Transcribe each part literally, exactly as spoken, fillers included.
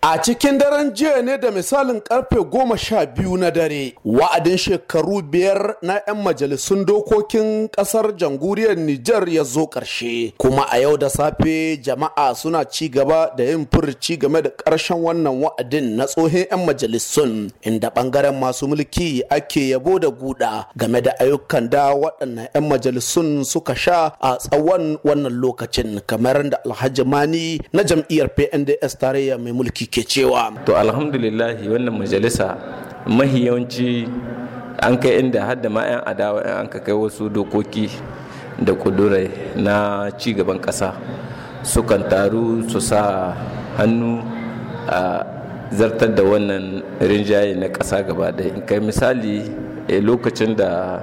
A cikin daren jiya ne da misalin karfe goma sha biyu na dare, wa'adin shekaru biyar na 'yan majalisun dokokin kasar jamhuriyar Nijar ya zo ƙarshe. Kuma a yau da safe jama'a suna ci gaba da yin furci game da ƙarshen wannan wa'adin na tsohon 'yan majalisun, inda ɓangaren masu mulki ake yabo da guda game da ayyukan da waɗannan 'yan majalisun suka sha a tsawon wannan lokacin, kamar da Alhaji Mani na jam'iyyar P N D S tarayya mai mulki ke cewa. To alhamdulillah wannan majalisa mahi yawanci an kai inda har da ma 'yan adawa an ka kai wasu dokoki da kudurai na cigaban ƙasa sukan taru su sa hannu a zartar da wannan rinjaye na ƙasa gaba ɗaya. Kai misali a lokacin da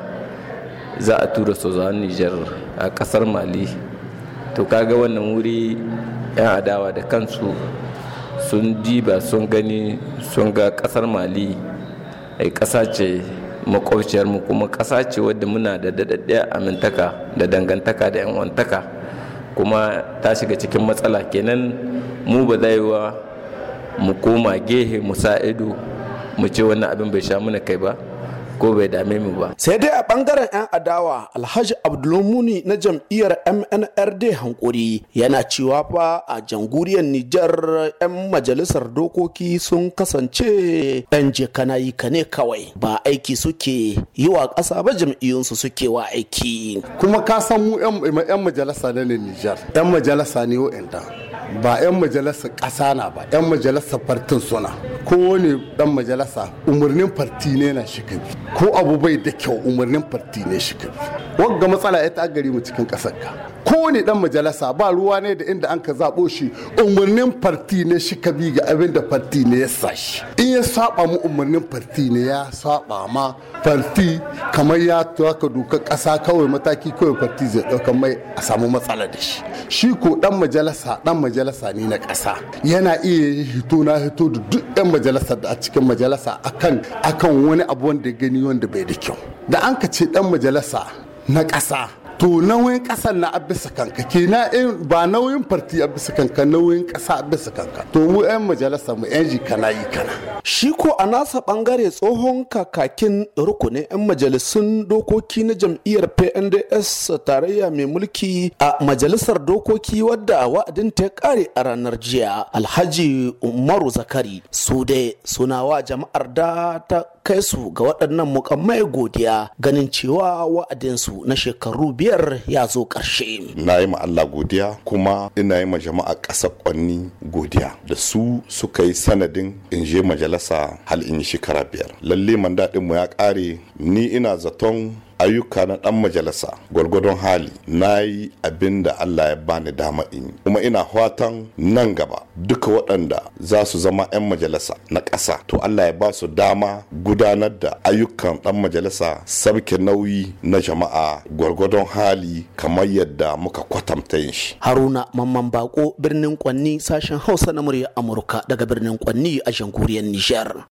za a tura sojan Nijar a ƙasar Mali, to kaga wannan wuri 'yan adawa da kansu sun diba sun gani sun ga kasar Mali ai kasa ce makwabciyarmu, kuma kasa ce wadda muna da daɗaɗɗiyar amintaka da dangantaka da yanwantaka, kuma ta shiga cikin matsala. Kenan mu ba zai wa mu koma gehe mu sa ido mu ce wannan abin bai sha mana kai ba ko bai dame mu ba. Sai dai a bangaren 'yan adawa, Alhaji Abdulmuni na jam'iyyar M N R D hankuri yana cewa fa a jamhuriyar Nijar 'yan majalisar dokoki sun kasance ɗan jekanayi ka ne kawai, ba aiki suke yi wa ƙasa ba, jam'iyyunsu suke wa aiki. Kuma ka san mu 'yan majalisa na Nijar 'yan majalisa ne wa'anda ba 'yan majalisa ƙasa na ba, 'yan majalisa fartin suna. Kowane ɗan majalisa umarnin farti ne na shi kabi, ko abu bai da kyau umarnin farti ne shi kabi. Wagga matsala ya ta gari mu cikin ƙasar ka. Kowane ɗan majalisa ba ruwa ne da inda an ka zaɓo shi, umarnin farti ne shi kabi ga abin da farti ne ya sa shi. In ya saba mu umarnin farti ne ya saba ma farti, kamar ya tuwaka doka ƙasa kawai mataki kawai farti zai ɗauka mai a samu matsala da shi. Shi ko ɗan majalisa ɗan majalisa ne na ƙasa, yana iya hito na hito da duk 'yan majalisar da a cikin majalisa akan akan wani abu wanda gani wanda bai da kyau. Da an ka ce ɗan majalisa na ƙasa, to nauyin ƙasar na abisa kanka, kenan ba nauyin farti abisa kanka, nauyin ƙasa abisa kanka. To mu 'yan majalisa mu 'yan jikana yi kana. Shi ko a nasa bangare tsohon kakakin rukunin 'yan majalisun dokoki na jam'iyyar P N D S tarayya mai mulki a majalisar dokoki wadda wa'adin ta kare a ranar jiya, Alhaji Umaru Zakari, su dai suna wa jama'ar da ta kai su ga waɗannan mukammai godiya, ganin cewa wa'adinsu na shekaru biyar ya zo ƙarshe. Na yi ma Allah godiya, kuma ina yi ma jama'a ƙasa ƙwanni godiya da su suka yi sanadin in je majalisa hal in yi shekara biyar. Lalle mandaɗin mu ya ƙare, ni ina zaton ayyuka na ɗan majalisa gwargwadon hali na yi abin da Allah ya bani dama in yi, kuma ina fatan nan gaba duka waɗanda za su zama 'yan majalisa na ƙasa, to Allah ya ba su dama gudanar da ayyukan ɗan majalisa, sabke nauyi na jama'a gwargwadon hali kamar yadda muka kwatanta yin shi. Haruna Mamman Bako, birnin Kwanni, sashen Hausa na murya Amurka daga birnin Kwanni a jamhuriyar Nijar.